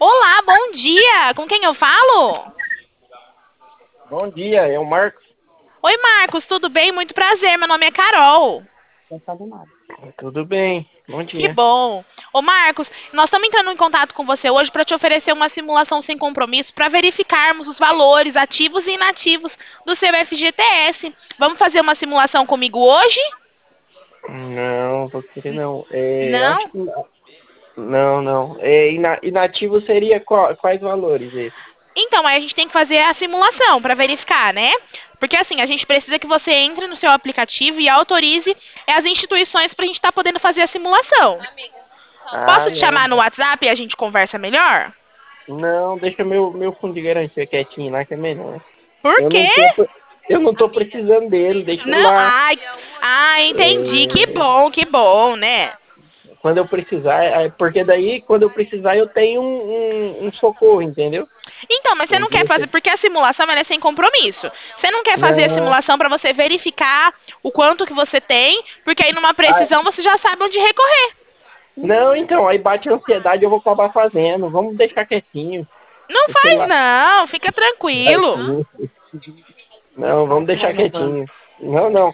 Olá, bom dia! Com quem eu falo? Bom dia, é o Marcos. Oi, Marcos, tudo bem? Muito prazer, meu nome é Carol. Tudo bem? Bom Que dia. bom. Ô, Marcos, nós estamos entrando em contato com você hoje para te oferecer uma simulação sem compromisso para verificarmos os valores ativos e inativos do seu FGTS. Vamos fazer uma simulação comigo hoje? Não, vou querer N- não. Acho não? que não, não. Inativo seria quais valores esse? Então, aí a gente tem que fazer a simulação para verificar, né? Porque assim, a gente precisa que você entre no seu aplicativo e autorize as instituições para a gente estar podendo fazer a simulação. Ah, Posso te não. chamar no WhatsApp e a gente conversa melhor? Não, deixa meu fundo de garantia quietinho lá que é melhor. Por Eu não quê? tô, eu não tô precisando dele, deixa ele Não, lá. entendi. É, Que bom, né? quando eu precisar, porque daí quando eu precisar eu tenho um socorro, entendeu? Então, mas você não Onde quer fazer, você... porque a simulação ela é sem compromisso. Você não quer fazer a Não. simulação para você verificar o quanto que você tem, porque aí numa Ah, precisão você já sabe onde recorrer. não, então, aí bate a ansiedade, eu vou acabar fazendo. Vamos deixar quietinho. Não Deixa faz lá. não, fica Vai tranquilo. sim. Não, vamos deixar quietinho. Não, não.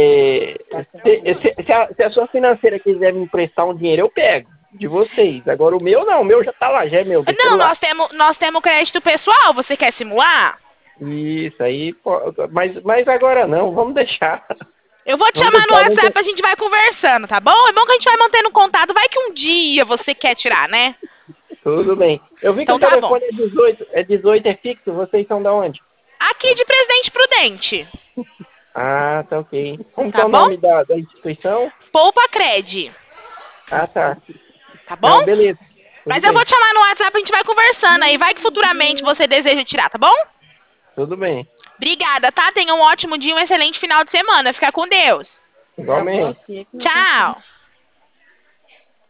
Se a sua financeira quiser me emprestar um dinheiro, eu pego. De vocês. Agora o meu não, o meu já tá lá, já é meu, deixa ele Não, lá. nós temos crédito pessoal, você quer simular? Isso aí, mas agora não, vamos deixar. Eu vou te Vamos chamar no deixar, não WhatsApp, tem... a gente vai conversando, tá bom? É bom que a gente vai mantendo contato, vai que um dia você quer tirar, né? Tudo bem. Eu vi que o Então tá bom. telefone é 18 é fixo, vocês são da onde? Aqui de Presidente Prudente, Ah, tá ok. Como que é tá o bom? nome da instituição? Poupa Cred, Ah, tá. tá bom? Não, beleza. Tudo Mas eu vou bem. te chamar no WhatsApp, a gente vai conversando aí. Vai que futuramente você deseja tirar, tá bom? Tudo bem. Obrigada, tá? Tenha um ótimo dia, um excelente final de semana. Fica com Deus. Igualmente. Tchau.